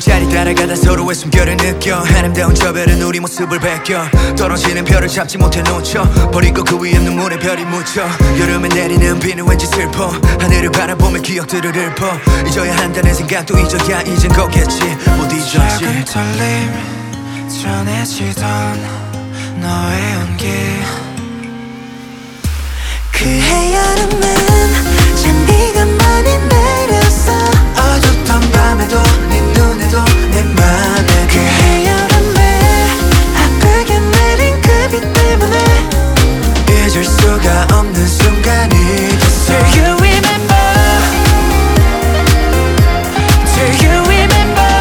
자리 따라가다 서로의 숨결을 느껴 아름다운 저 별은 우리 모습을 베껴 떨어지는 별을 잡지 못해 놓쳐 버리고 그 위에 눈물의 별이 묻혀 여름에 내리는 비는 왠지 슬퍼 하늘을 바라보며 기억들을 읊어 잊어야 한다는 생각도 잊어야 잊은 거겠지 못 잊었지 작은 떨림 전해지던 너의 온기 그해 여름은 잔비가 많이 내렸어 어둡던 밤에도 네 눈에도 내 맘에 그해 여름에 아프게 내린 그 비 때문에 잊을 수가 없는 순간이 됐어 Do you remember? Do you remember?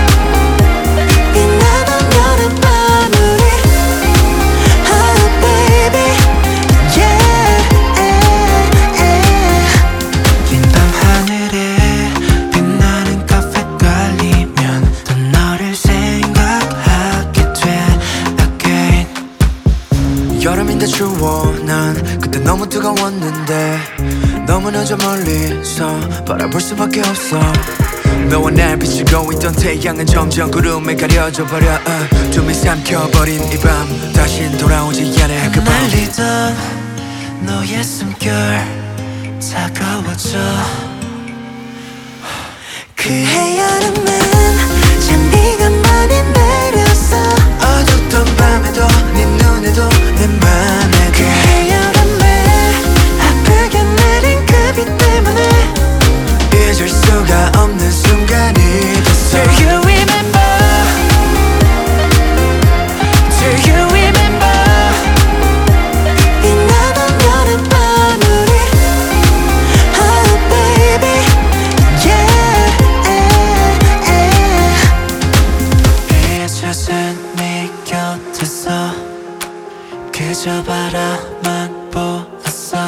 빛나던 여름밤 우리 Oh baby yeah 긴 밤 하늘에 빛나는 카페 깔리면 또 너를 생각하게 돼 again 여름인데 추워 난 그때 너무 뜨거웠는데 너무 늦어 멀리서 바라볼 수밖에 없어 너와 날 비추고 있던 태양은 점점 구름에 가려져 버려 숨이 삼켜버린 이 밤 다신 돌아오지 않을 그 밤 날리던 너의 숨결 차가워져 그해 여름은 잔비가 많이 내렸어 어둡던 밤에도 네 눈에도 내 맘에 그해 여름에 아프게 내린 그 비 때문에 잊을 수가 없는 순간이 됐어 Do you remember? Do you remember? 빛나던 여름밤 우리 Oh baby yeah 비에 젖은 네 곁에서 그저 바라만 보았어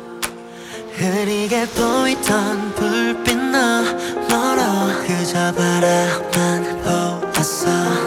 흐리게 보이던 불빛 너 멀어 그저 바라만 보았어